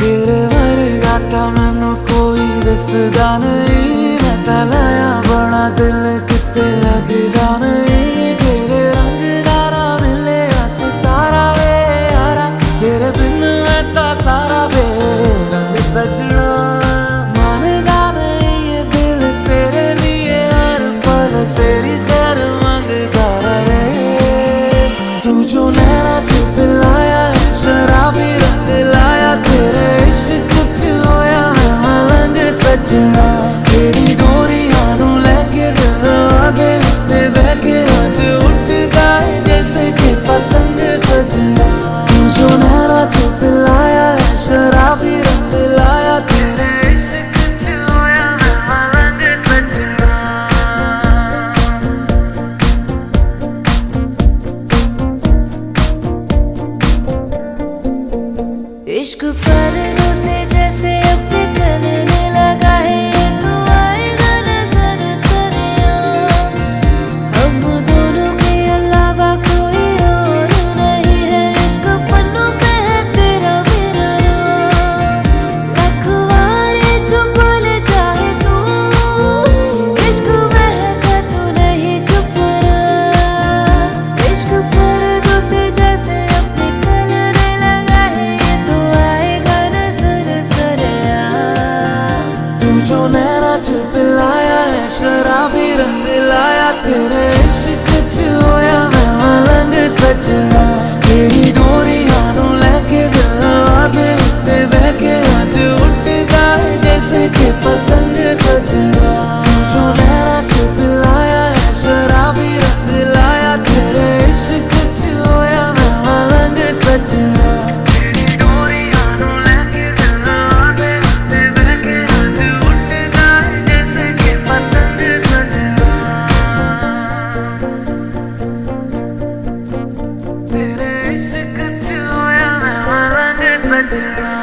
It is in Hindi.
तेरे वर्गा ता मैनू कोई दसदा नहीं, मैं तां लाया बड़ा दिल किते लगदा नहीं। तेरे रंग दारा मिले सितारा वे यारा, तेरे बिन मैं तां सारा वे रंग सजना। मानदा नहीं ये दिल तेरे लिए हर पल तेरी खैर मंगदा रहे। तू जो नैना च पिलाया है शराबी रंग लाया, तेरे इश्क च होया मैं मलंग सजना। तेरी डोरियां नू लेके दिल आगे ते बहके अज उठदा है जैसे कि पतंग सजना। तू जो नैना च पिलाया है शराबी रंग लाया, तेरे इश्क च होया मैं मलंग सजना। इश्क परनों से जैसे अपने करने लगा है, ये तो आएगा नजर सरेआम। हम दोनों के अलावा कोई और नहीं है, इश्क पन्नों पे है तेरा मेरा नाम। लखवारे चुप ले चाहे तू, इश्क महका तू नहीं चुप रहा। इश्क परनों से जैसे अपने करने लगा है, ये तो आएगा नजर सरेआम। तू जो नैना च पिलाया है शराबी रंग लाया, तेरे इश्क च होया मैं मलंग सजना। तेरी डोरियां नू लेके दिल आगे ते बहके अज उठदा है जैसे कि पतंग सजना। तू जो नैना च पिलाया है शराबी रंग लाया, तेरे इश्क च होया मैं मलंग सजना। तेरी डोरियां नू लेके दिल आगे ते बहके अज उठदा है जैसे कि पतंग सजना। तेरे इश्क च होया मैं मलंग सजना।